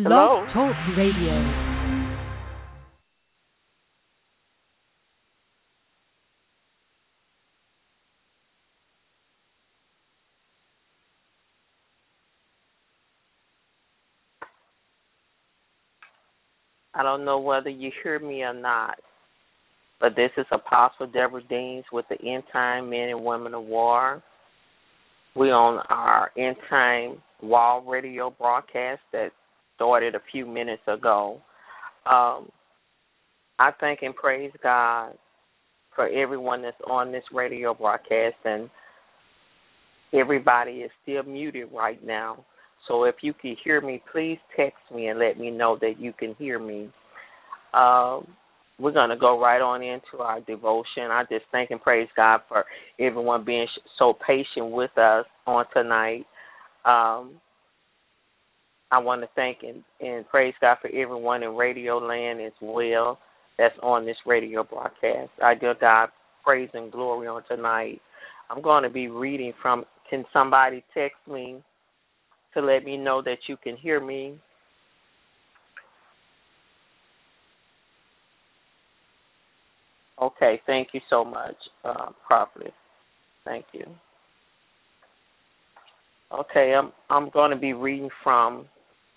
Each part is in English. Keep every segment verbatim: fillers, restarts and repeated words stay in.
Blog Hello? Talk Radio. I don't know whether you hear me or not, but this is Apostle Deborah Deans with the End Time Men and Women of War. We're on our End Time Wall radio broadcast that started a few minutes ago. Um, I thank and praise God for everyone that's on this radio broadcast, and everybody is still muted right now. So if you can hear me, please text me and let me know that you can hear me. Um, we're going to go right on into our devotion. I just thank and praise God for everyone being so patient with us on tonight. Um, I want to thank and, and praise God for everyone in Radio Land as well that's on this radio broadcast. I give God praise and glory on tonight. I'm going to be reading from, can somebody text me to let me know that you can hear me? Okay, thank you so much, uh, Prophet. Thank you. Okay, I'm I'm going to be reading from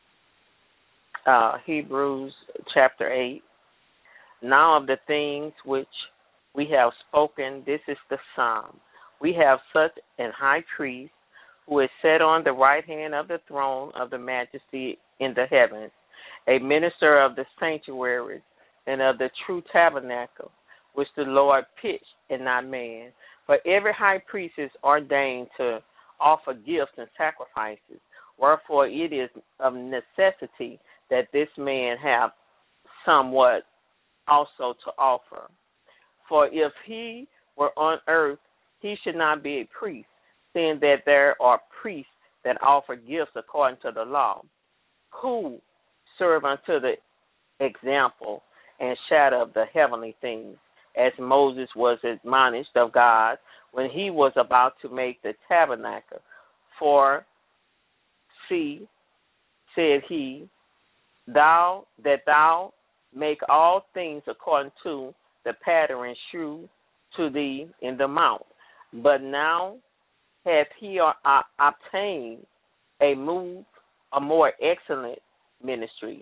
uh, Hebrews chapter eight. Now of the things which we have spoken, this is the sum. We have such an high priest who is set on the right hand of the throne of the majesty in the heavens, a minister of the sanctuary and of the true tabernacle, which the Lord pitched and not man. For every high priest is ordained to offer gifts and sacrifices, wherefore it is of necessity that this man have somewhat also to offer. For if he were on earth, he should not be a priest, seeing that there are priests that offer gifts according to the law, who serve unto the example and shadow of the heavenly things, as Moses was admonished of God when he was about to make the tabernacle. For, see, said he, thou that thou make all things according to the pattern shew to thee in the mount. But now hath he uh, obtained a move, a more excellent ministry,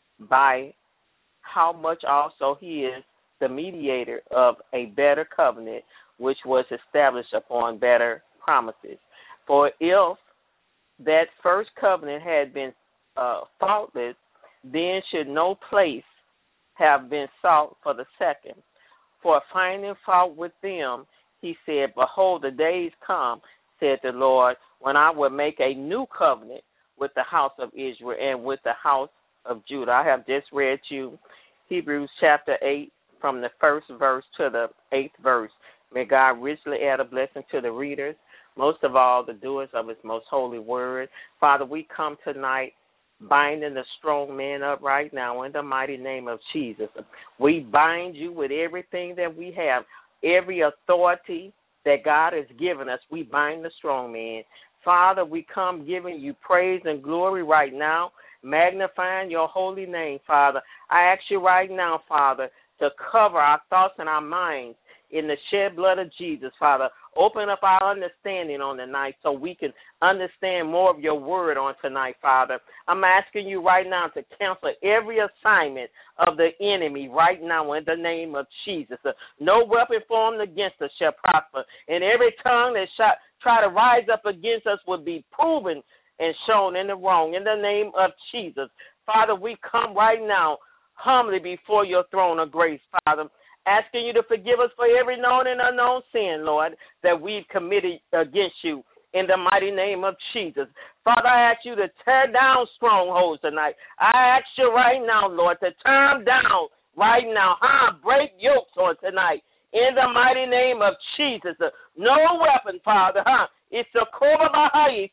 by how much also he is the mediator of a better covenant, which was established upon better promises. For if that first covenant had been uh, faultless, then should no place have been sought for the second. For finding fault with them, he said, behold, the days come, said the Lord, when I will make a new covenant with the house of Israel and with the house of Judah. I have just read you Hebrews chapter eight, from the first verse to the eighth verse. May God richly add a blessing to the readers, most of all the doers of his most holy word. Father, we come tonight binding the strong man up right now in the mighty name of Jesus. We bind you with everything that we have, every authority that God has given us. We bind the strong man. Father, we come giving you praise and glory right now, magnifying your holy name, Father. I ask you right now, Father, to cover our thoughts and our minds in the shed blood of Jesus, Father. Open up our understanding on the night so we can understand more of your word on tonight, Father. I'm asking you right now to cancel every assignment of the enemy right now in the name of Jesus. No weapon formed against us shall prosper, and every tongue that shall try to rise up against us will be proven and shown in the wrong in the name of Jesus. Father, we come right now humbly before your throne of grace, Father, asking you to forgive us for every known and unknown sin, Lord, that we've committed against you in the mighty name of Jesus. Father, I ask you to tear down strongholds tonight. I ask you right now, Lord, to tear them down right now. Huh? Break yokes on tonight in the mighty name of Jesus. No weapon, Father, huh? It's a Kora Bahai,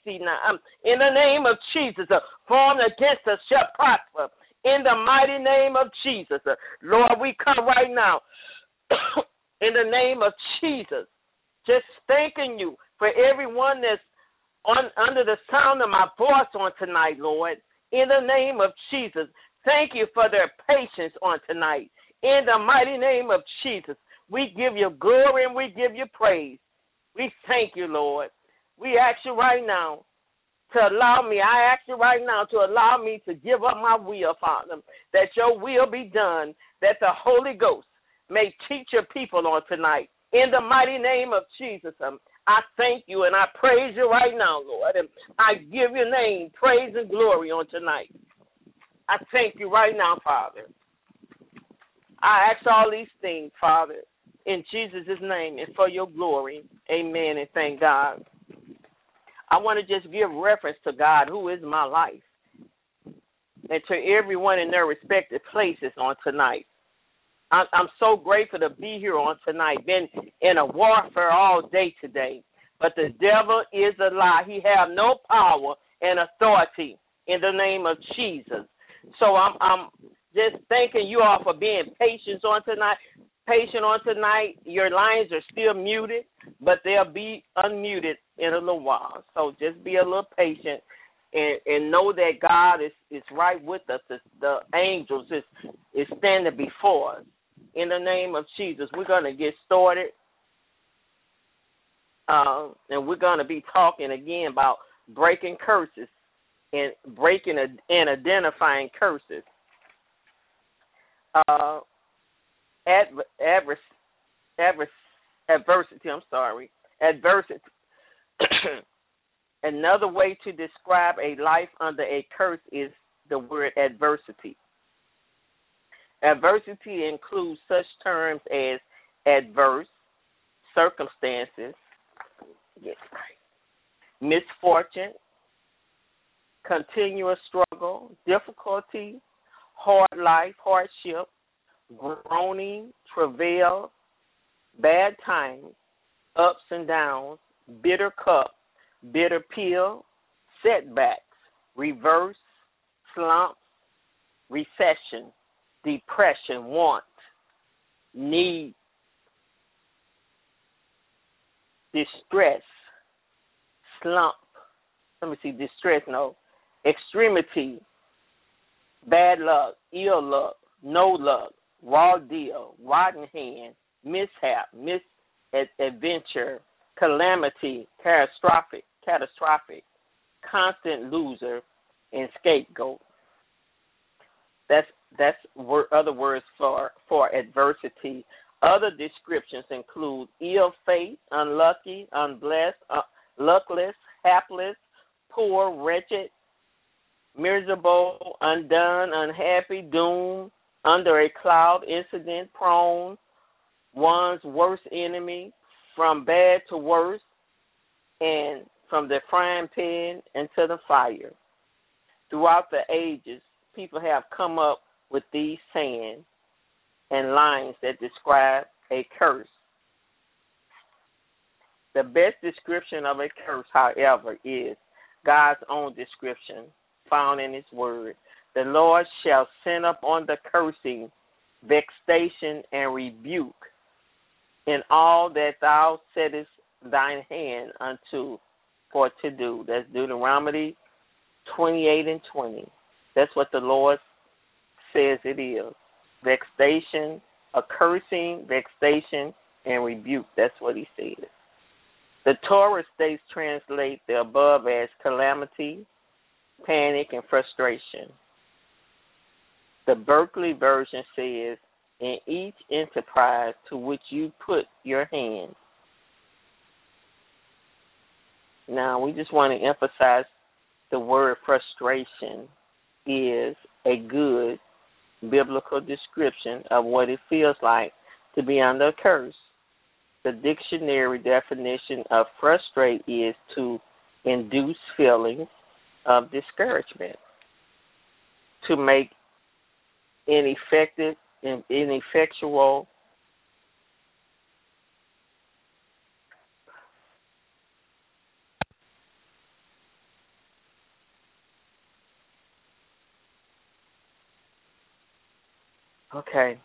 in the name of Jesus, formed against us shall prosper. In the mighty name of Jesus. Lord, we come right now in the name of Jesus, just thanking you for everyone that's on under the sound of my voice on tonight, Lord. in the name of Jesus. Thank you for their patience on tonight. In the mighty name of Jesus, we give you glory and we give you praise. We thank you, Lord. We ask you right now to allow me, I ask you right now to allow me to give up my will, Father, that your will be done, that the Holy Ghost may teach your people on tonight. In the mighty name of Jesus, um, I thank you and I praise you right now, Lord. And I give your name praise and glory on tonight. I thank you right now, Father. I ask all these things, Father, in Jesus' name and for your glory. Amen and thank God. I want to just give reference to God, who is my life, and to everyone in their respective places on tonight. I'm so grateful to be here on tonight. Been in a warfare all day today. But the devil is a lie. He have no power and authority in the name of Jesus. So I'm I'm just thanking you all for being patient on tonight. Patient on tonight. Your lines are still muted, but they'll be unmuted in a little while. So just be a little patient and, and know that God is, is right with us. It's, the angels is, is standing before us. In the name of Jesus, we're going to get started, uh, and we're going to be talking again about breaking curses and breaking and identifying curses. Uh, adver- adver- adver- adversity, I'm sorry, adversity. Another way to describe a life under a curse is the word adversity. Adversity includes such terms as adverse circumstances, yes, right, misfortune, continuous struggle, difficulty, hard life, hardship, groaning, travail, bad times, ups and downs, bitter cup, bitter pill, setbacks, reverse, slumps, recession, depression, want, need, distress, slump, let me see, distress, no, extremity, bad luck, ill luck, no luck, raw deal, rotten hand, mishap, misadventure, calamity, catastrophic, catastrophic, constant loser, and scapegoat. That's that's word, other words for, for adversity. Other descriptions include ill fate, unlucky, unblessed, uh, luckless, hapless, poor, wretched, miserable, undone, unhappy, doomed, under a cloud, incident, prone, one's worst enemy, from bad to worse, and from the frying pan into the fire. Throughout the ages, people have come up with these sayings and lines that describe a curse. The best description of a curse, however, is God's own description found in his word. The Lord shall send upon the cursing, vexation, and rebuke in all that thou settest thine hand unto for to do. That's Deuteronomy twenty-eight and twenty. That's what the Lord says it is. Vexation, a cursing, vexation, and rebuke. That's what he says. The Torah states translate the above as calamity, panic, and frustration. The Berkeley version says, in each enterprise to which you put your hands. Now, we just want to emphasize the word frustration is a good biblical description of what it feels like to be under a curse. The dictionary definition of frustrate is to induce feelings of discouragement, to make ineffective, ineffectual, okay.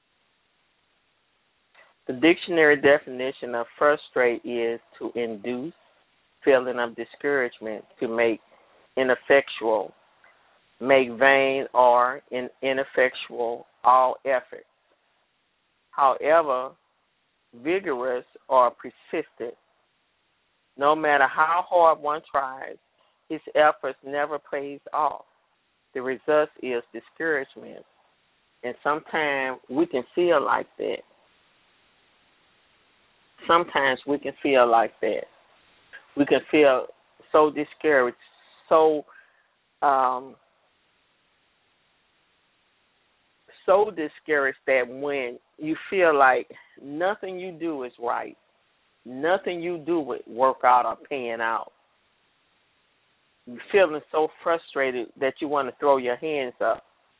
The dictionary definition of frustrate is to induce feeling of discouragement, to make ineffectual, make vain or in, ineffectual all efforts. However, vigorous or persistent. No matter how hard one tries, his efforts never pays off. The result is discouragement. And sometimes we can feel like that. Sometimes we can feel like that. We can feel so discouraged, so um, so discouraged that when you feel like nothing you do is right, nothing you do would work out or pan out, you're feeling so frustrated that you want to throw your hands up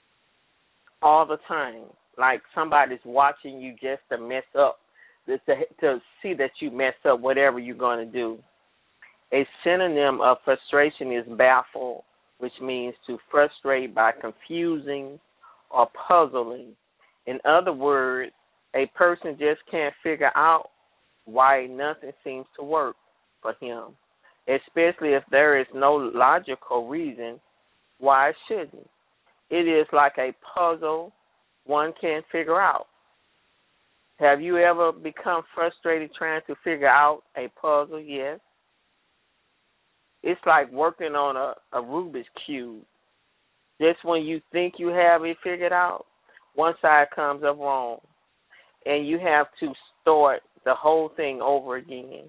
all the time, like somebody's watching you just to mess up, to, to see that you mess up whatever you're going to do. A synonym of frustration is baffle, which means to frustrate by confusing or puzzling. In other words, a person just can't figure out why nothing seems to work for him, especially if there is no logical reason why it shouldn't. It is like a puzzle one can't figure out. Have you ever become frustrated trying to figure out a puzzle? Yes. It's like working on a, a Rubik's Cube. Just when you think you have it figured out, one side comes up wrong, and you have to start the whole thing over again.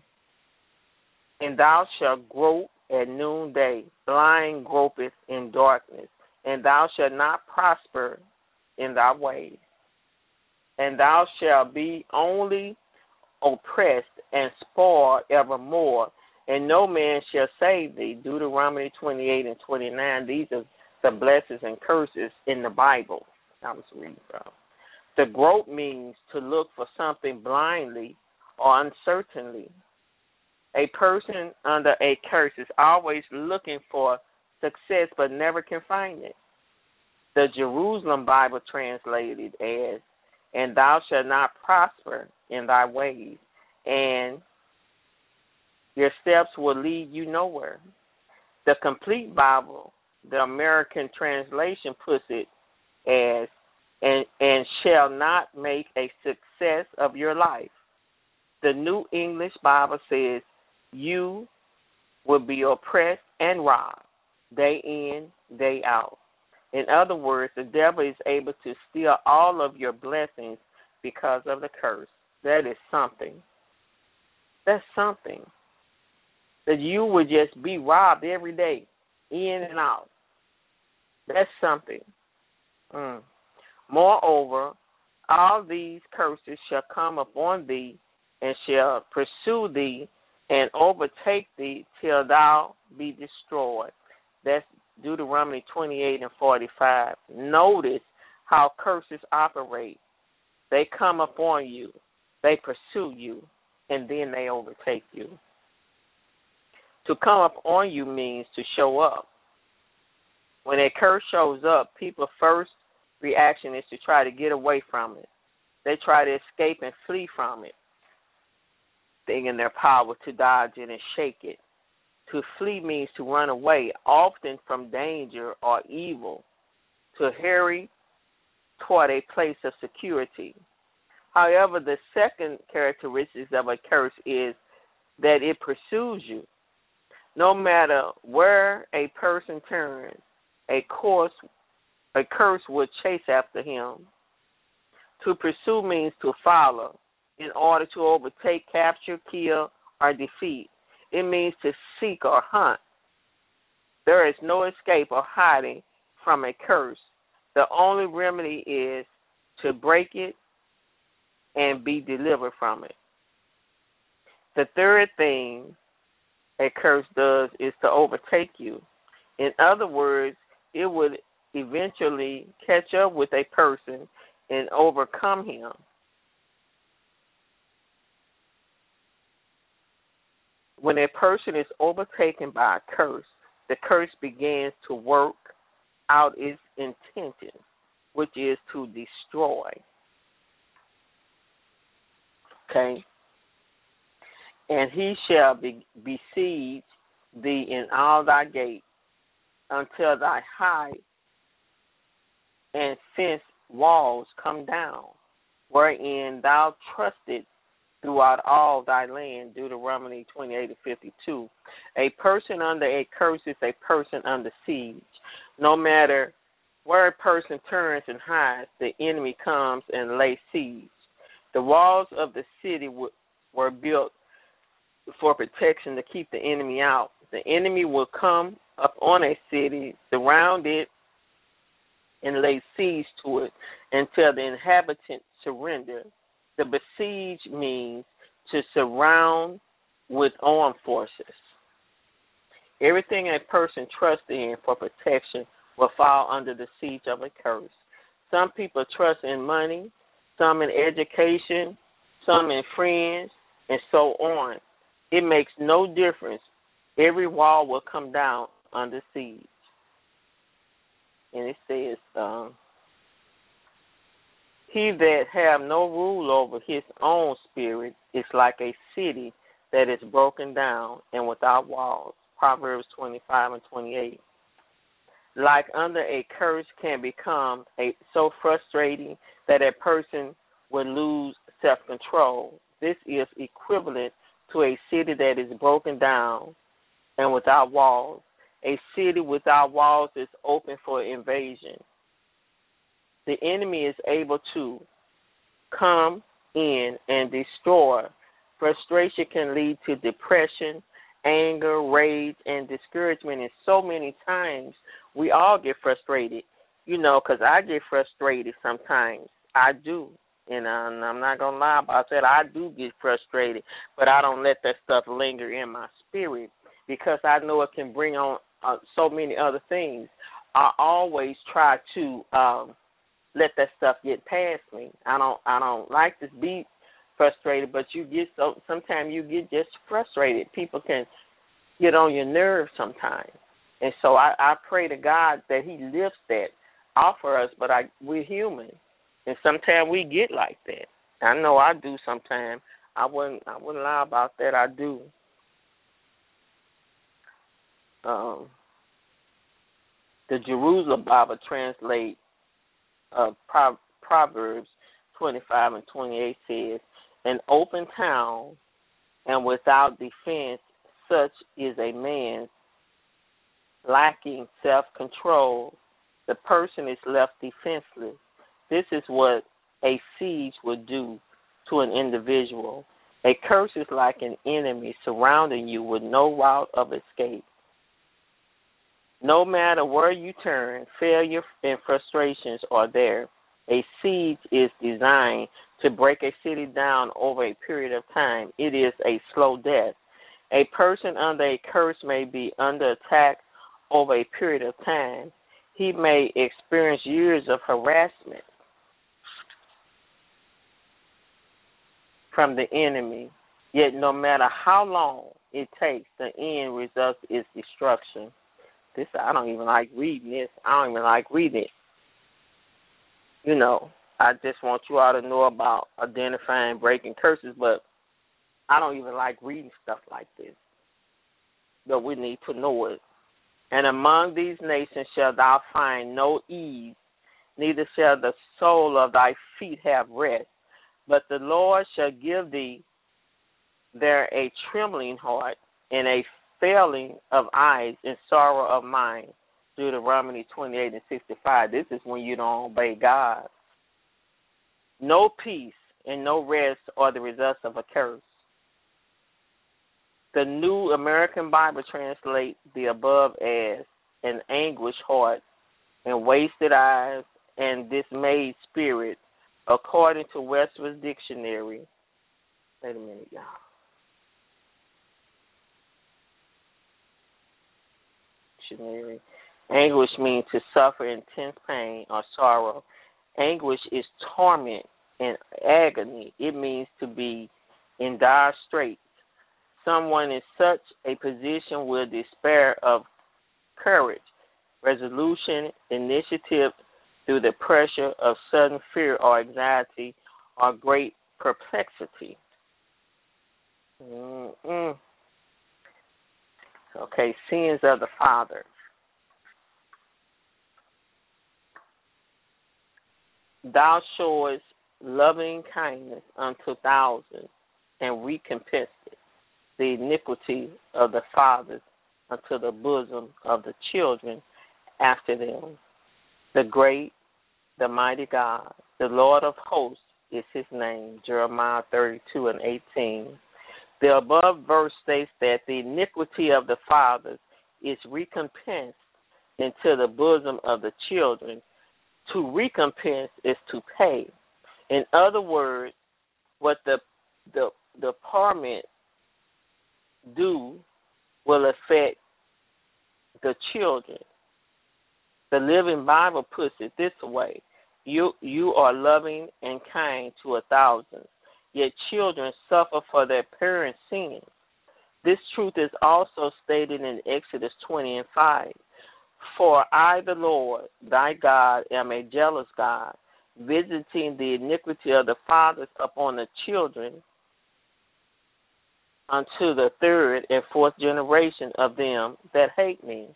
And thou shalt grope at noonday, blind gropeth in darkness, and thou shalt not prosper in thy ways. And thou shalt be only oppressed and spoiled evermore, and no man shall save thee. Deuteronomy twenty-eight and twenty-nine. These are the blessings and curses in the Bible. I was reading from. The grope means to look for something blindly or uncertainly. A person under a curse is always looking for success but never can find it. The Jerusalem Bible translated as, and thou shalt not prosper in thy ways, and your steps will lead you nowhere. The Complete Bible, the American translation, puts it as, and, and shall not make a success of your life. The New English Bible says, you will be oppressed and robbed day in, day out. In other words, the devil is able to steal all of your blessings because of the curse. That is something. That's something. That you would just be robbed every day, in and out. That's something. Mm. Moreover, all these curses shall come upon thee and shall pursue thee and overtake thee till thou be destroyed. That's Deuteronomy twenty-eight and forty-five. Notice how curses operate. They come upon you, they pursue you, and then they overtake you. To come up on you means to show up. When a curse shows up, people's first reaction is to try to get away from it. They try to escape and flee from it, thinking their power to dodge it and shake it. To flee means to run away, often from danger or evil, to hurry toward a place of security. However, the second characteristic of a curse is that it pursues you. No matter where a person turns, a course, a curse will chase after him. To pursue means to follow in order to overtake, capture, kill, or defeat. It means to seek or hunt. There is no escape or hiding from a curse. The only remedy is to break it and be delivered from it. The third thing a curse does is to overtake you. In other words, it would eventually catch up with a person and overcome him. When a person is overtaken by a curse, the curse begins to work out its intention, which is to destroy. Okay? And he shall be, besiege thee in all thy gates until thy high and fence walls come down, wherein thou trusted throughout all thy land. Deuteronomy twenty-eight and fifty-two. A person under a curse is a person under siege. No matter where a person turns and hides, the enemy comes and lays siege. The walls of the city w- were built for protection to keep the enemy out. The enemy will come up on a city, surround it, and lay siege to it until the inhabitants surrender. The besiege means to surround with armed forces. Everything a person trusts in for protection will fall under the siege of a curse. Some people trust in money, some in education, some in friends, and so on. It makes no difference. Every wall will come down under siege. And it says, um, he that have no rule over his own spirit is like a city that is broken down and without walls. Proverbs twenty-five and twenty-eight. Like under a curse can become a, so frustrating that a person will lose self-control. This is equivalent to a city that is broken down and without walls. A city without walls is open for invasion. The enemy is able to come in and destroy. Frustration can lead to depression, anger, rage, and discouragement. And so many times we all get frustrated, you know, because I get frustrated sometimes. I do. And I'm I'm not going to lie about that. I do get frustrated, but I don't let that stuff linger in my spirit because I know it can bring on uh, so many other things. I always try to um, let that stuff get past me. I don't I don't like to be frustrated, but you get so sometimes you get just frustrated. People can get on your nerves sometimes, and so I, I pray to God that He lifts that off of us. But I we're human, and sometimes we get like that. I know I do sometimes. I wouldn't I wouldn't lie about that. I do. Um, the Jerusalem Bible translate uh, Pro- Proverbs twenty-five and twenty-eight says, "An open town and without defense, such is a man lacking self-control. The person is left defenseless. This is what a siege would do to an individual. A curse is like an enemy surrounding you with no route of escape. No matter where you turn, failure and frustrations are there. A siege is designed to break a city down over a period of time. It is a slow death. A person under a curse may be under attack over a period of time. He may experience years of harassment from the enemy. Yet no matter how long it takes, the end result is destruction." This I don't even like reading this. I don't even like reading it. You know, I just want you all to know about identifying breaking curses, but I don't even like reading stuff like this. But we need to know it. "And among these nations shalt thou find no ease, neither shall the sole of thy feet have rest. But the Lord shall give thee there a trembling heart and a failing of eyes and sorrow of mind." Deuteronomy twenty-eight and sixty-five. This is when you don't obey God. "No peace and no rest are the results of a curse." The New American Bible translates the above as "an anguished heart and wasted eyes and dismayed spirit," according to Webster's Dictionary. Wait a minute, y'all. Dictionary. Anguish means to suffer intense pain or sorrow. Anguish is torment and agony. It means to be in dire straits. Someone in such a position will despair of courage, resolution, initiative through the pressure of sudden fear or anxiety or great perplexity. Mm-mm. Okay, sins of the father. Thou showest loving kindness unto thousands, and recompensest the iniquity of the fathers unto the bosom of the children after them. The great, the mighty God, the Lord of hosts is his name. Jeremiah thirty-two and eighteen. The above verse states that the iniquity of the fathers is recompensed into the bosom of the children. To recompense is to pay. In other words, what the the the parliament do will affect the children. The Living Bible puts it this way: you you are loving and kind to a thousand, yet children suffer for their parents' sins. This truth is also stated in Exodus twenty and five. For I, the Lord, thy God, am a jealous God, visiting the iniquity of the fathers upon the children unto the third and fourth generation of them that hate me.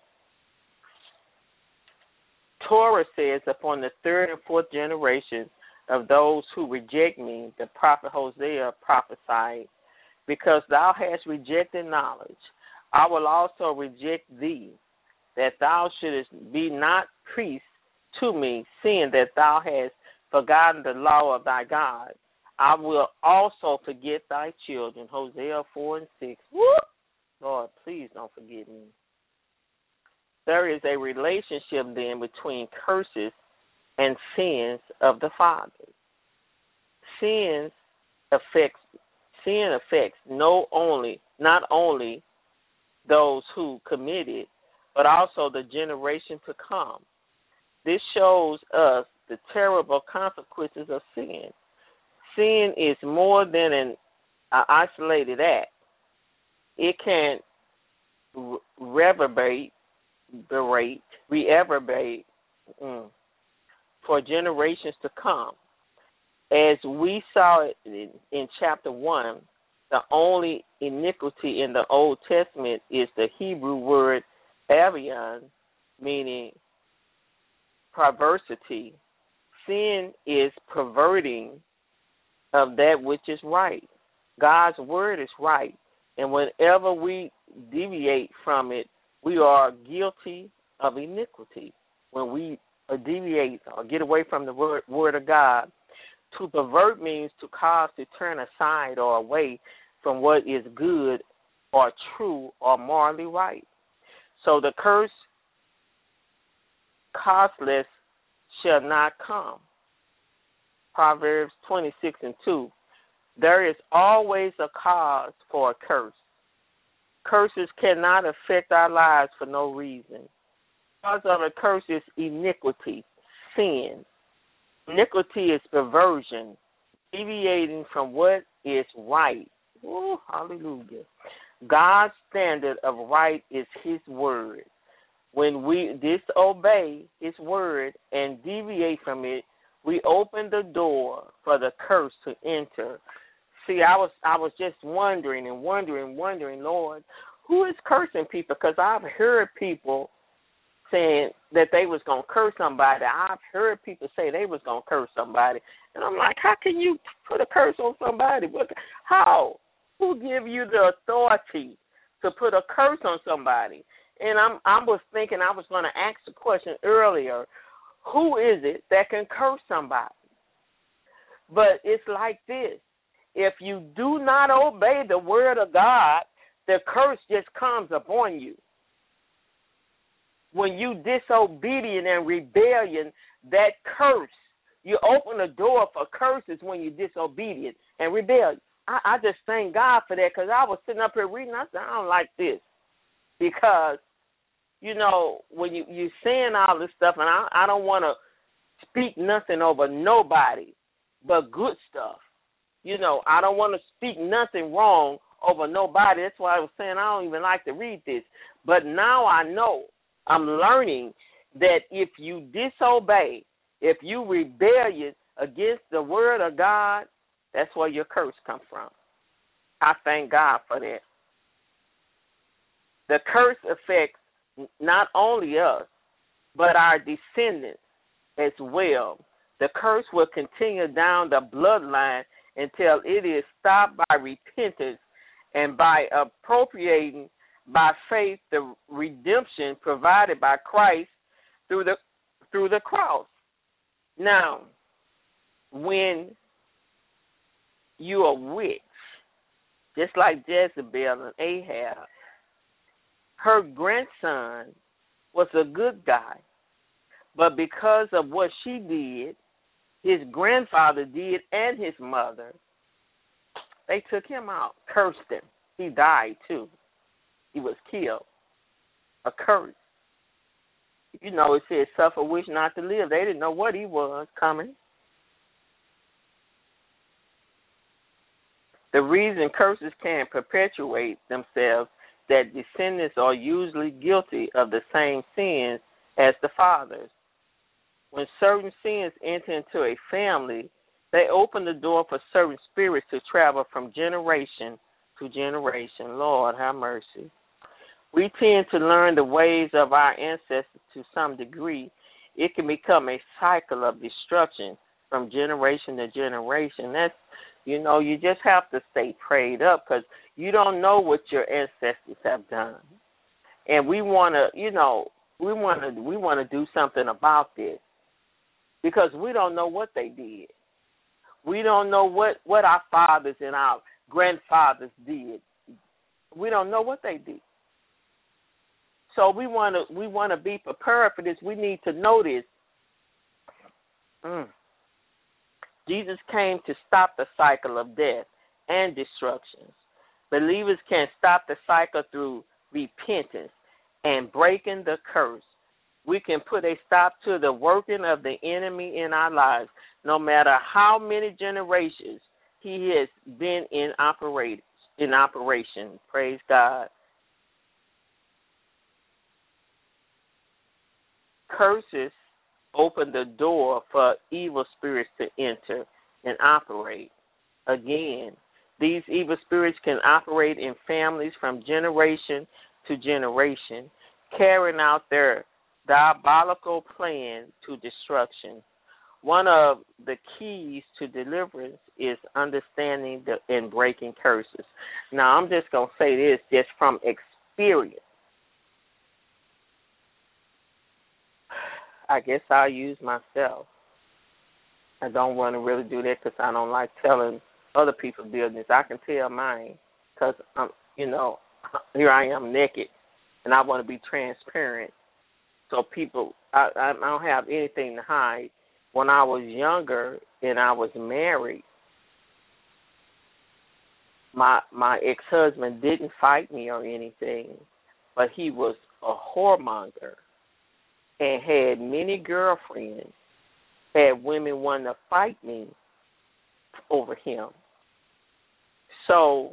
Torah says, upon the third and fourth generation of those who reject me, the prophet Hosea prophesied, because thou hast rejected knowledge, I will also reject thee, that thou shouldest be not priest to me, seeing that thou hast forgotten the law of thy God. I will also forget thy children. Hosea four and six. Whoop! Lord, please don't forget me. There is a relationship then between curses and sins of the fathers. Sins affects sin affects no only not only those who commit it, but also the generation to come. This shows us the terrible consequences of sin. Sin is more than an uh, isolated act. It can reverberate, berate, reverberate mm, for generations to come. As we saw it in, in chapter one, the only iniquity in the Old Testament is the Hebrew word avion, meaning perversity. Sin is perverting of that which is right. God's word is right, and whenever we deviate from it, we are guilty of iniquity. When we deviate or get away from the word, word of God, to pervert means to cause to turn aside or away from what is good or true or morally right. So the curse, costless, shall not come. Proverbs twenty-six and two. There is always a cause for a curse. Curses cannot affect our lives for no reason. Cause of a curse is iniquity, sin. Iniquity is perversion, deviating from what is right. Oh, hallelujah. God's standard of right is his word. When we disobey his word and deviate from it, we open the door for the curse to enter. See, I was I was just wondering and wondering, wondering, Lord, who is cursing people? Because I've heard people saying that they was going to curse somebody. I've heard people say they was going to curse somebody. And I'm like, how can you put a curse on somebody? What, how? Who give you the authority to put a curse on somebody? And I'm, I was thinking I was going to ask the question earlier, who is it that can curse somebody? But it's like this. If you do not obey the word of God, the curse just comes upon you. When you disobedient and rebellion, that curse, you open the door for curses when you're disobedient and rebellion. I, I just thank God for that, because I was sitting up here reading, I said, I don't like this. Because, you know, when you, you're saying all this stuff, and I, I don't want to speak nothing over nobody but good stuff. You know, I don't want to speak nothing wrong over nobody. That's why I was saying I don't even like to read this. But now I know, I'm learning that if you disobey, if you rebellious against the word of God, that's where your curse comes from. I thank God for that. The curse affects not only us, but our descendants as well. The curse will continue down the bloodline until it is stopped by repentance and by appropriating by faith the redemption provided by Christ through the through the cross. Now, when you are a witch, just like Jezebel and Ahab, her grandson was a good guy, but because of what she did, his grandfather did, and his mother, they took him out, cursed him. He died too. He was killed. A curse. You know, it says, suffer, wish not to live. They didn't know what he was coming. The reason curses can perpetuate themselves, that descendants are usually guilty of the same sins as the fathers. When certain sins enter into a family, they open the door for certain spirits to travel from generation to generation. Lord, have mercy. We tend to learn the ways of our ancestors to some degree. It can become a cycle of destruction from generation to generation. That's, you know, you just have to stay prayed up because you don't know what your ancestors have done. And we want to, you know, we want to we want to do something about this because we don't know what they did. We don't know what, what our fathers and our grandfathers did. We don't know what they did. So we want to we want to be prepared for this. We need to know this. Mm. Jesus came to stop the cycle of death and destructions. Believers can stop the cycle through repentance and breaking the curse. We can put a stop to the working of the enemy in our lives, no matter how many generations he has been in operate in operation. Praise God. Curses open the door for evil spirits to enter and operate. Again, these evil spirits can operate in families from generation to generation, carrying out their diabolical plan to destruction. One of the keys to deliverance is understanding the, and breaking curses. Now, I'm just going to say this just from experience. I guess I'll use myself. I don't want to really do that because I don't like telling other people's business. I can tell mine because, I'm, you know, here I am naked, and I want to be transparent. So people, I, I don't have anything to hide. When I was younger and I was married, my my ex-husband didn't fight me or anything, but he was a whoremonger and had many girlfriends, had women wanting to fight me over him. So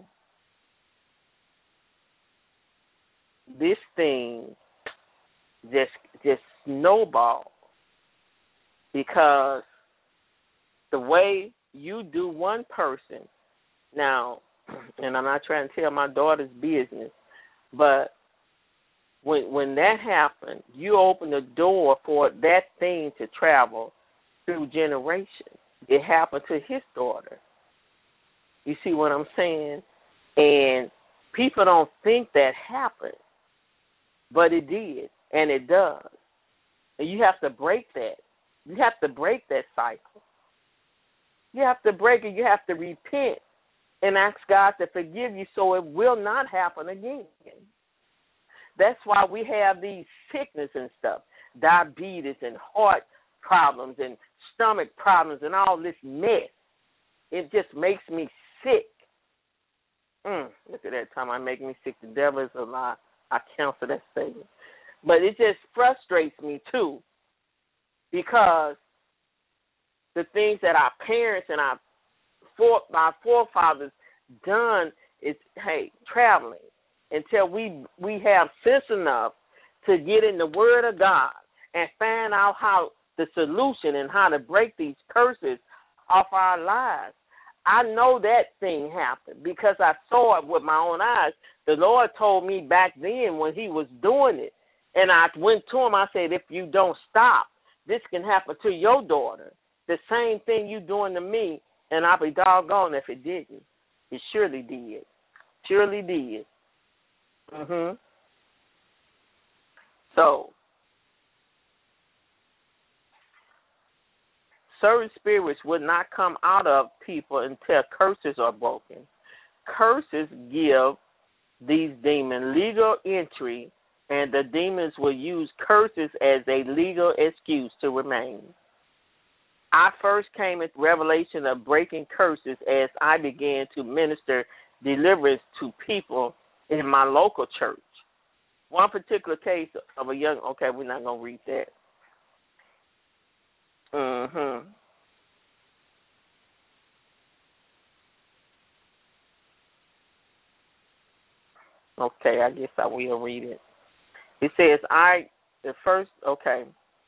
this thing just just snowballed because the way you do one person now, and I'm not trying to tell my daughter's business, but when when that happened, you open the door for that thing to travel through generations. It happened to his daughter. You see what I'm saying? And people don't think that happened, but it did, and it does. And you have to break that. You have to break that cycle. You have to break it. You have to repent and ask God to forgive you so it will not happen again. That's why we have these sickness and stuff, diabetes and heart problems and stomach problems and all this mess. It just makes me sick. Mm, look at that time I make me sick. The devil is a lie. I cancel that statement. But it just frustrates me, too, because the things that our parents and our, fore, our forefathers done is, hey, traveling until we we have sense enough to get in the Word of God and find out how the solution and how to break these curses off our lives. I know that thing happened because I saw it with my own eyes. The Lord told me back then when he was doing it, and I went to him, I said, if you don't stop, this can happen to your daughter. the same thing you doing to me, and I'll be doggone if it didn't. It surely did. Surely did. Mhm. So, certain spirits would not come out of people until curses are broken. Curses give these demons legal entry, and the demons will use curses as a legal excuse to remain. I first came into revelation of breaking curses as I began to minister deliverance to people in my local church. One particular case of a young, okay, we're not going to read that. Mm-hmm. Okay, I guess I will read it. It says, I, the first, okay,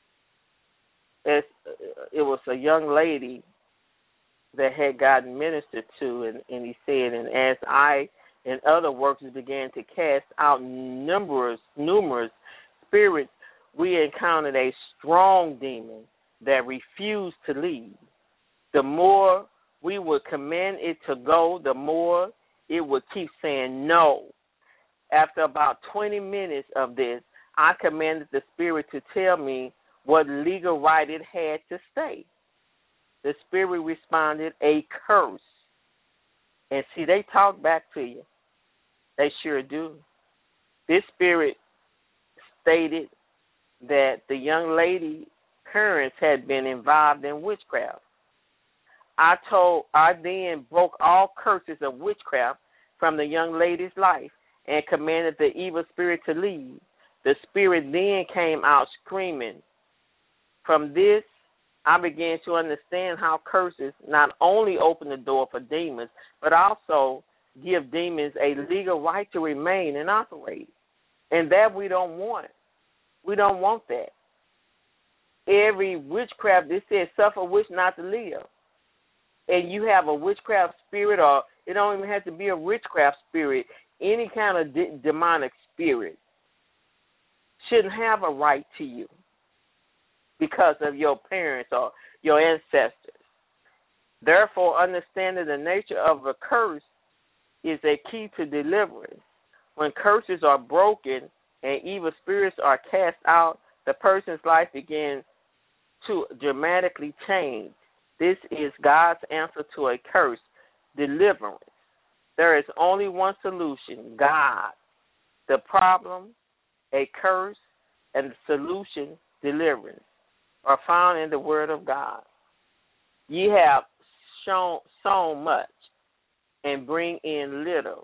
it's, it was a young lady that had gotten ministered to, and, and he said, and as I and other workers began to cast out numerous, numerous spirits, we encountered a strong demon that refused to leave. The more we would command it to go, the more it would keep saying no. After about twenty minutes of this, I commanded the spirit to tell me what legal right it had to stay. The spirit responded, a curse. And see, they talk back to you. They sure do. This spirit stated that the young lady's parents had been involved in witchcraft. I told, I then broke all curses of witchcraft from the young lady's life and commanded the evil spirit to leave. The spirit then came out screaming. From this, I began to understand how curses not only open the door for demons, but also give demons a legal right to remain and operate. And that we don't want. We don't want that. Every witchcraft, it says, suffer wish not to live. And you have a witchcraft spirit, or it don't even have to be a witchcraft spirit, any kind of de- demonic spirit shouldn't have a right to you because of your parents or your ancestors. Therefore, understanding the nature of a curse is a key to deliverance. When curses are broken and evil spirits are cast out, the person's life begins to dramatically change. This is God's answer to a curse, deliverance. There is only one solution, God. The problem, a curse, and the solution, deliverance, are found in the Word of God. Ye have shown, sown much and bring in little.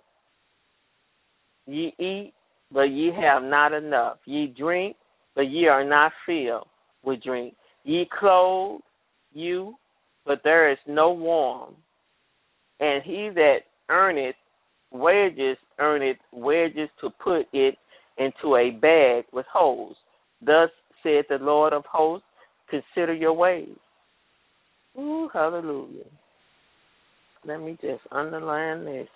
Ye eat, but ye have not enough. Ye drink, but ye are not filled with drink. Ye clothe you, but there is no warm. And he that earneth wages, earneth wages to put it into a bag with holes. Thus said the Lord of hosts, consider your ways. Ooh, hallelujah. Let me just underline this.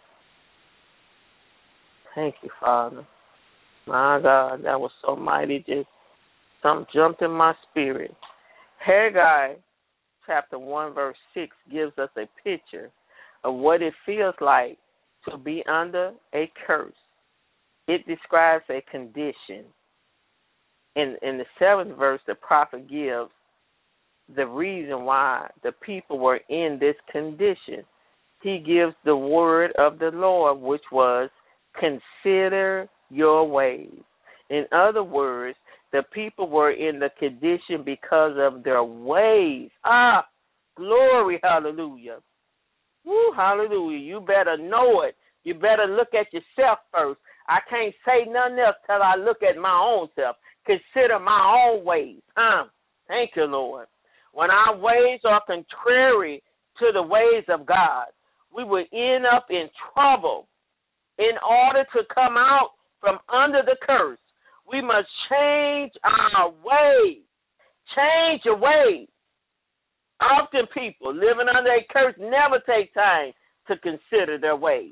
Thank you, Father. My God, that was so mighty. Just something jumped in my spirit. Haggai chapter one, verse six gives us a picture of what it feels like to be under a curse. It describes a condition. In, in the seventh verse, the prophet gives the reason why the people were in this condition. He gives the word of the Lord, which was, consider your ways. In other words, the people were in the condition because of their ways. Ah, glory, hallelujah. Woo, hallelujah. You better know it. You better look at yourself first. I can't say nothing else till I look at my own self. Consider my own ways. Huh? Thank you, Lord. When our ways are contrary to the ways of God, we will end up in trouble. In order to come out from under the curse, we must change our ways. Change your ways. Often people living under a curse never take time to consider their ways.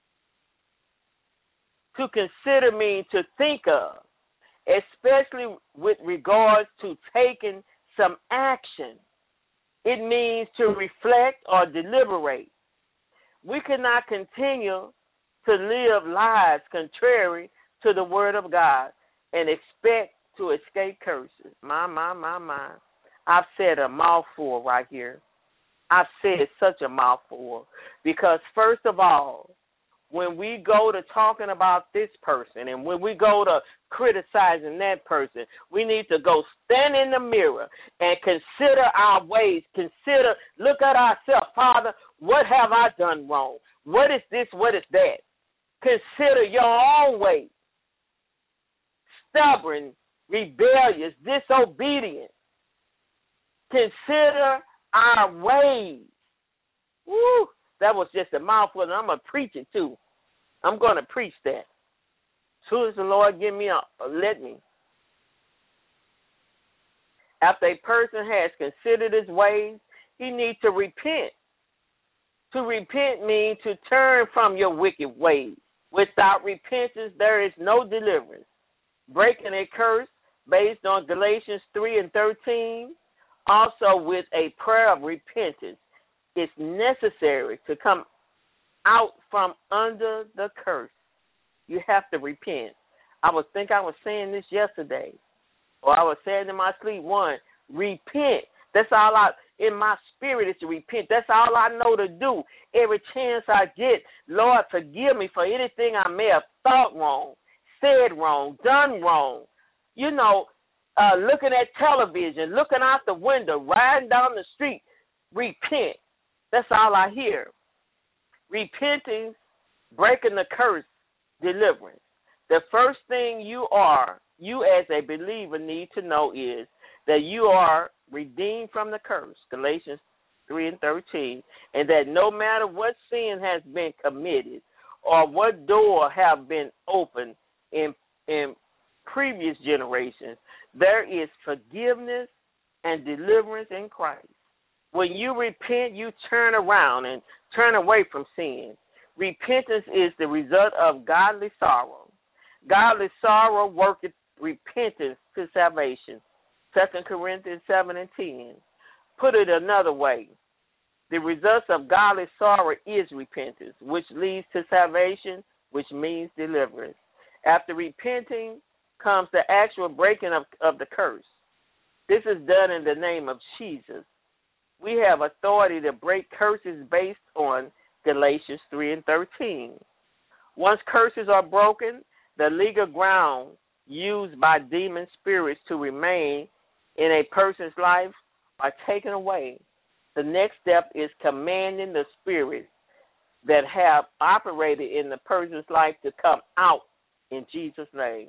To consider means to think of, especially with regards to taking some action. It means to reflect or deliberate. We cannot continue to live lives contrary to the word of God and expect to escape curses. My, my, my, my. I've said a mouthful right here. I've said such a mouthful because, first of all, when we go to talking about this person and when we go to criticizing that person, we need to go stand in the mirror and consider our ways. Consider, look at ourselves. Father, what have I done wrong? What is this? What is that? Consider your own ways. Stubborn, rebellious, disobedient. Consider our ways. Woo! That was just a mouthful, and I'm going to preach it too. I'm going to preach that. As soon as the Lord give me a, let me. After a person has considered his ways, he needs to repent. To repent means to turn from your wicked ways. Without repentance, there is no deliverance. Breaking a curse based on Galatians three and thirteen, also with a prayer of repentance, is necessary to come out from under the curse. You have to repent. I was think I was saying this yesterday, or I was saying in my sleep one, repent. That's all I, in my spirit is to repent. That's all I know to do. Every chance I get, Lord, forgive me for anything I may have thought wrong, said wrong, done wrong. You know, uh, looking at television, looking out the window, riding down the street, repent. That's all I hear. Repenting, breaking the curse, deliverance. The first thing you are, you as a believer need to know is that you are redeemed from the curse, Galatians three and thirteen, and that no matter what sin has been committed or what door have been opened in in previous generations, there is forgiveness and deliverance in Christ. When you repent, you turn around and turn away from sin. Repentance is the result of godly sorrow. Godly sorrow worketh repentance to salvation. Second Corinthians seven and ten. Put it another way. The results of godly sorrow is repentance, which leads to salvation, which means deliverance. After repenting comes the actual breaking of, of the curse. This is done in the name of Jesus. We have authority to break curses based on Galatians three and thirteen. Once curses are broken, the legal ground used by demon spirits to remain in a person's life are taken away. The next step is commanding the spirits that have operated in the person's life to come out in Jesus' name.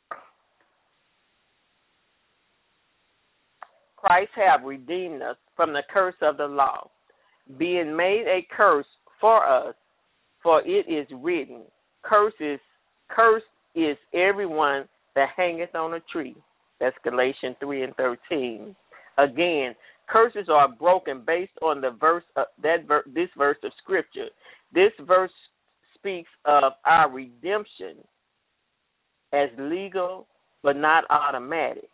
Christ have redeemed us from the curse of the law, being made a curse for us, for it is written, Curses, cursed is everyone that hangeth on a tree. That's Galatians three and thirteen. Again, curses are broken based on the verse uh, that ver- this verse of Scripture. This verse speaks of our redemption as legal but not automatic.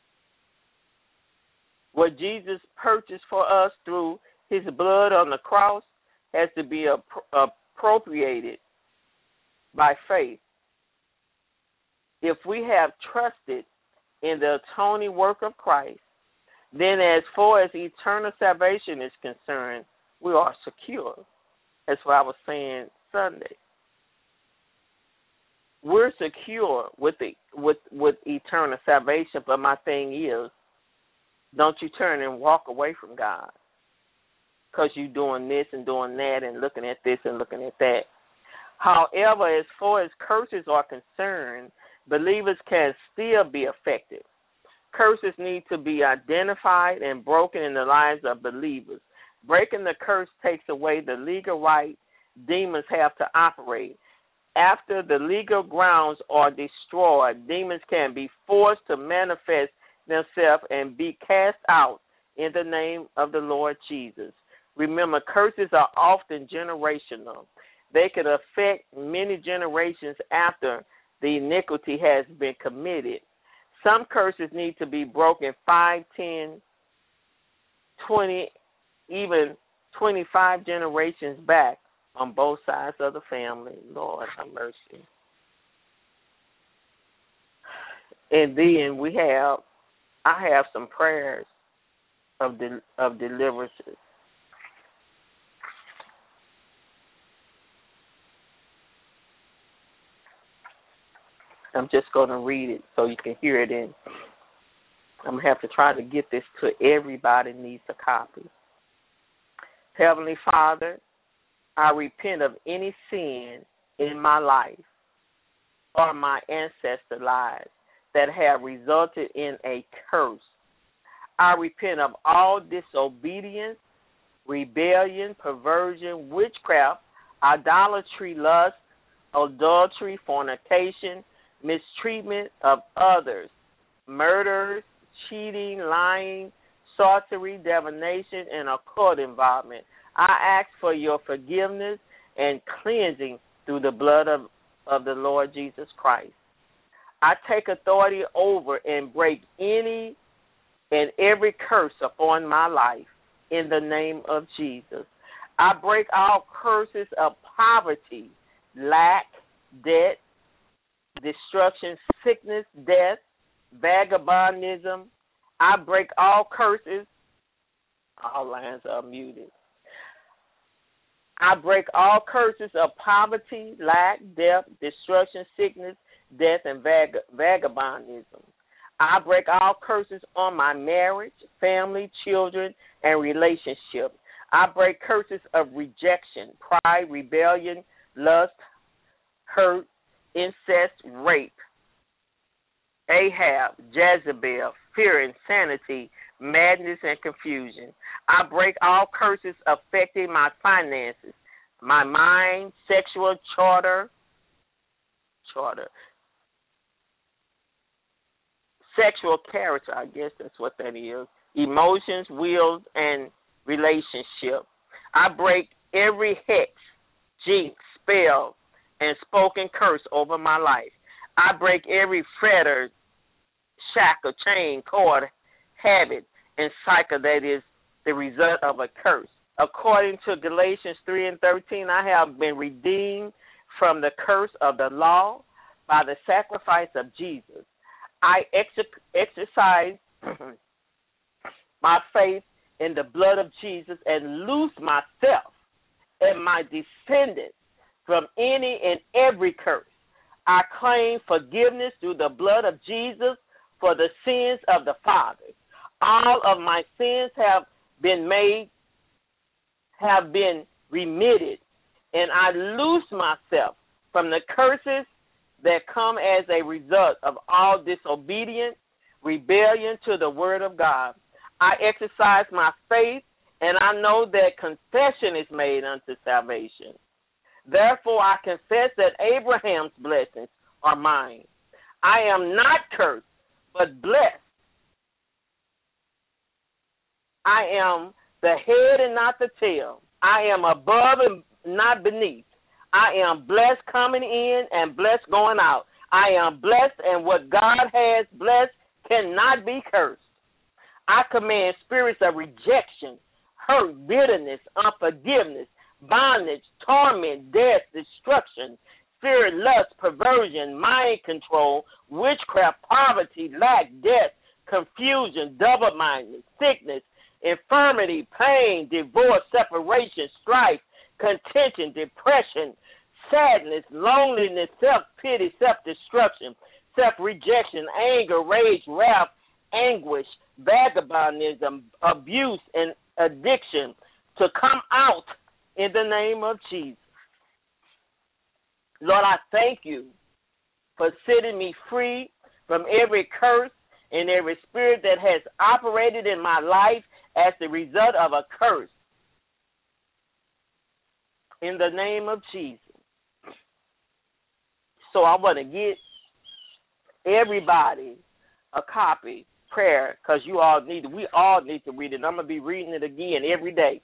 What Jesus purchased for us through his blood on the cross has to be appro- appropriated by faith. If we have trusted in the atoning work of Christ, then as far as eternal salvation is concerned, we are secure. That's what I was saying Sunday. We're secure with the with with eternal salvation, but my thing is, don't you turn and walk away from God because you're doing this and doing that and looking at this and looking at that. However, as far as curses are concerned, believers can still be affected. Curses need to be identified and broken in the lives of believers. Breaking the curse takes away the legal right demons have to operate. After the legal grounds are destroyed, demons can be forced to manifest themselves and be cast out in the name of the Lord Jesus. Remember, curses are often generational. They can affect many generations after the iniquity has been committed. Some curses need to be broken five, ten, twenty, even twenty-five generations back on both sides of the family. Lord have mercy. And then we have, I have some prayers of del- of deliverances. I'm just going to read it so you can hear it in. I'm going to have to try to get this to everybody needs a copy. Heavenly Father, I repent of any sin in my life or my ancestor lives that have resulted in a curse. I repent of all disobedience, rebellion, perversion, witchcraft, idolatry, lust, adultery, fornication, mistreatment of others, murders, cheating, lying, sorcery, divination, and occult involvement. I ask for your forgiveness and cleansing through the blood of, of the Lord Jesus Christ. I take authority over and break any and every curse upon my life in the name of Jesus. I break all curses of poverty, lack, debt, destruction, sickness, death, vagabondism. I break all curses. All lines are muted. I break all curses of poverty, lack, death, destruction, sickness, death, and vag- vagabondism. I break all curses on my marriage, family, children, and relationships. I break curses of rejection, pride, rebellion, lust, hurt, incest, rape, Ahab, Jezebel, fear, insanity, madness, and confusion. I break all curses affecting my finances, my mind, sexual charter, charter, sexual character, I guess that's what that is, emotions, wills, and relationship. I break every hex, jinx, spell, and spoken curse over my life. I break every fetter, shackle, chain, cord, habit, and cycle that is the result of a curse. According to Galatians three and thirteen, I have been redeemed from the curse of the law by the sacrifice of Jesus. I ex- exercise my faith in the blood of Jesus and loose myself and my descendants from any and every curse. I claim forgiveness through the blood of Jesus for the sins of the fathers. All of my sins have been made, have been remitted, and I loose myself from the curses that come as a result of all disobedience, rebellion to the word of God. I exercise my faith, and I know that confession is made unto salvation. Therefore, I confess that Abraham's blessings are mine. I am not cursed, but blessed. I am the head and not the tail. I am above and not beneath. I am blessed coming in and blessed going out. I am blessed, and what God has blessed cannot be cursed. I command spirits of rejection, hurt, bitterness, unforgiveness, bondage, torment, death, destruction, fear, lust, perversion, mind control, witchcraft, poverty, lack, death, confusion, double-mindedness, sickness, infirmity, pain, divorce, separation, strife, contention, depression, sadness, loneliness, self-pity, self-destruction, self-rejection, anger, rage, wrath, anguish, vagabondism, abuse, and addiction to come out in the name of Jesus. Lord, I thank you for setting me free from every curse and every spirit that has operated in my life as the result of a curse. In the name of Jesus. So I want to get everybody a copy, prayer, because you all need we all need to read it. I'm going to be reading it again every day.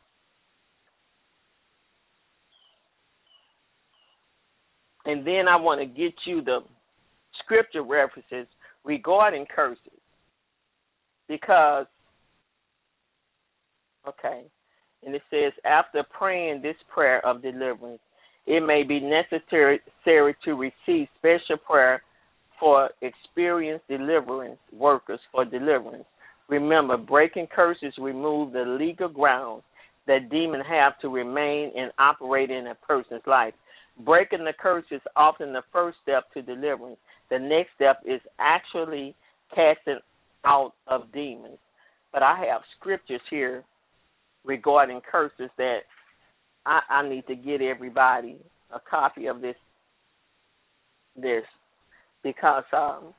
And then I want to get you the scripture references regarding curses. Because Okay. And it says, after praying this prayer of deliverance, it may be necessary to receive special prayer for experienced deliverance workers for deliverance. Remember, breaking curses remove the legal grounds that demons have to remain and operate in a person's life. Breaking the curse is often the first step to deliverance. The next step is actually casting out of demons. But I have scriptures here regarding curses that I, I need to get everybody a copy of this, this because um,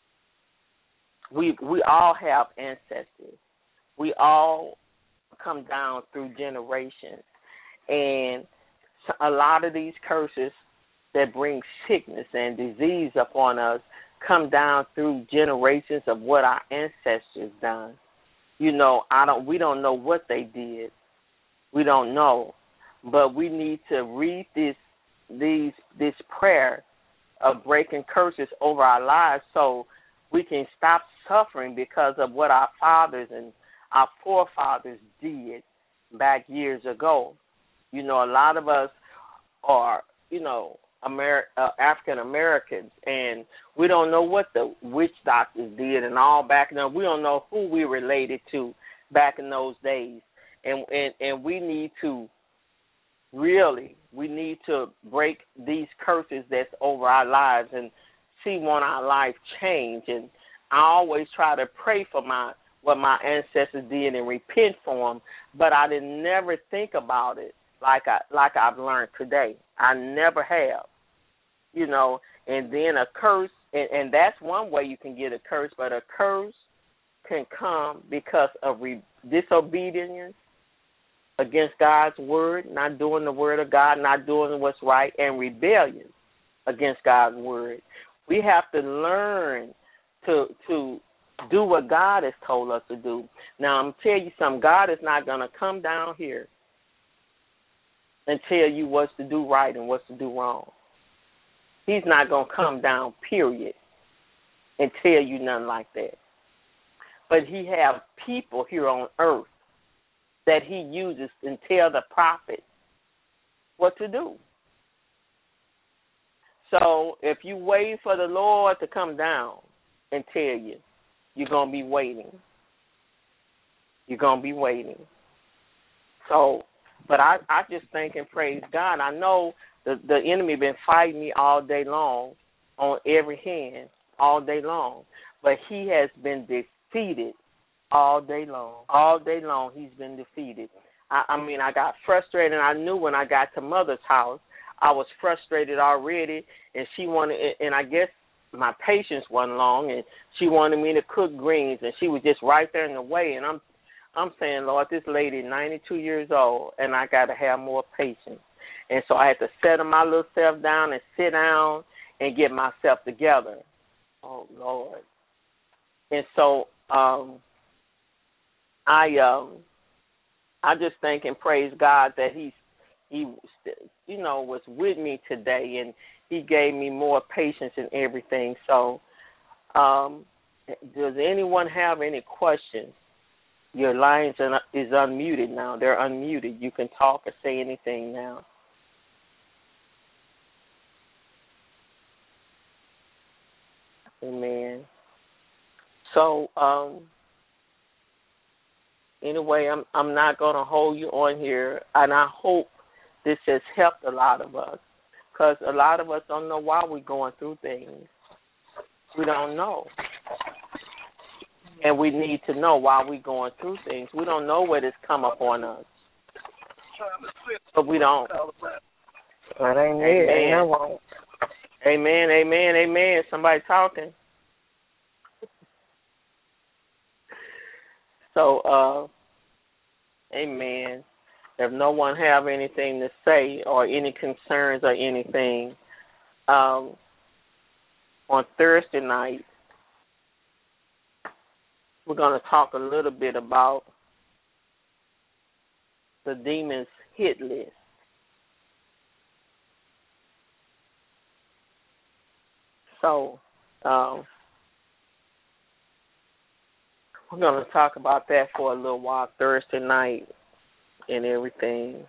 we we all have ancestors. We all come down through generations, and a lot of these curses that bring sickness and disease upon us come down through generations of what our ancestors done. You know, I don't. We don't know what they did. We don't know, but we need to read this these this prayer of breaking curses over our lives so we can stop suffering because of what our fathers and our forefathers did back years ago. You know, a lot of us are, you know, Amer- uh, African Americans, and we don't know what the witch doctors did and all back then. We don't know who we related to back in those days, and and, and we need to really, we need to break these curses that's over our lives and see want our life change. And I always try to pray for my what my ancestors did and repent for them, but I didn't never think about it like I like I've learned today. I never have, you know. And then a curse, and, and that's one way you can get a curse, but a curse can come because of re- disobedience against God's word, not doing the word of God, not doing what's right, and rebellion against God's word. We have to learn to to do what God has told us to do. Now, I'm tell you something. God is not going to come down here and tell you what's to do right and what's to do wrong. He's not going to come down, period, and tell you nothing like that. But he have people here on earth that he uses and tell the prophet what to do. So if you wait for the Lord to come down and tell you, you're going to be waiting. You're going to be waiting. So, but I, I just thank and praise God. I know the, the enemy been fighting me all day long on every hand, all day long. But he has been defeated all day long. All day long he's been defeated. I, I mean, I got frustrated. And I knew when I got to Mother's house, I was frustrated already, and she wanted, and I guess my patience wasn't long, and she wanted me to cook greens, and she was just right there in the way. And I'm, I'm saying, Lord, this lady, ninety-two years old, and I got to have more patience. And so I had to settle my little self down and sit down and get myself together. Oh Lord! And so um, I, um, I just thank and praise God that He's, He, you know, was with me today, and He gave me more patience in everything. So, um, does anyone have any questions? Your lines are, is unmuted now. They're unmuted. You can talk or say anything now. Amen. So, um, anyway, I'm I'm not going to hold you on here, and I hope this has helped a lot of us, because a lot of us don't know why we're going through things. We don't know. And we need to know why we're going through things. We don't know what has come upon us. But we don't. But amen. Amen. Amen, amen, amen. Somebody talking. So, uh, amen. If no one have anything to say or any concerns or anything, um, on Thursday night, we're going to talk a little bit about the demon's hit list. So, um, we're going to talk about that for a little while Thursday night. and everything.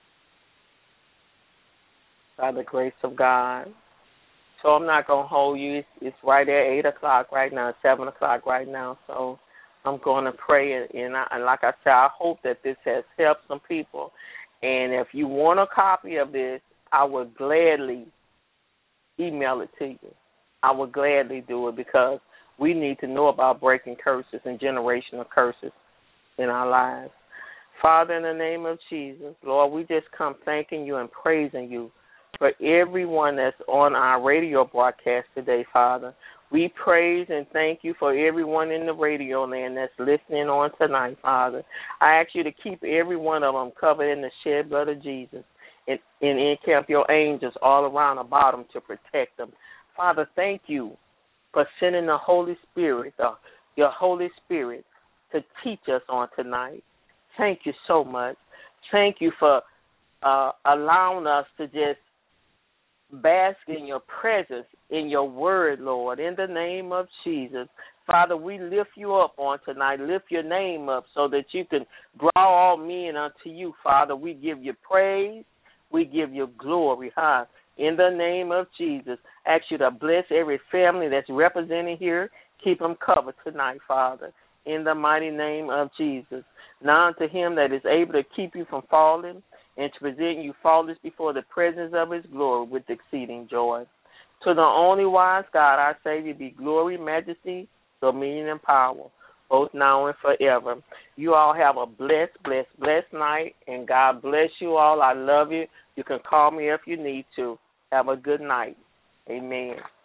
By the grace of God. So I'm not going to hold you. It's, it's right at eight o'clock right now, seven o'clock right now. So I'm going to pray. And, I, and like I said, I hope that this has helped some people. And if you want a copy of this, I would gladly email it to you. I would gladly do it because we need to know about breaking curses and generational curses in our lives. Father, in the name of Jesus, Lord, we just come thanking you and praising you for everyone that's on our radio broadcast today, Father. We praise and thank you for everyone in the radio land that's listening on tonight, Father. I ask you to keep every one of them covered in the shed blood of Jesus and, and encamp your angels all around about them to protect them. Father, thank you for sending the Holy Spirit, uh, your Holy Spirit, to teach us on tonight. Thank you so much. Thank you for uh, allowing us to just bask in your presence, in your word, Lord, in the name of Jesus. Father, we lift you up on tonight. Lift your name up so that you can draw all men unto you, Father. We give you praise. We give you glory, huh? In the name of Jesus, ask you to bless every family that's represented here. Keep them covered tonight, Father, in the mighty name of Jesus. Now unto him that is able to keep you from falling and to present you faultless before the presence of his glory with exceeding joy. To the only wise God, our Savior, be glory, majesty, dominion, and power, both now and forever. You all have a blessed, blessed, blessed night, and God bless you all. I love you. You can call me if you need to. Have a good night. Amen.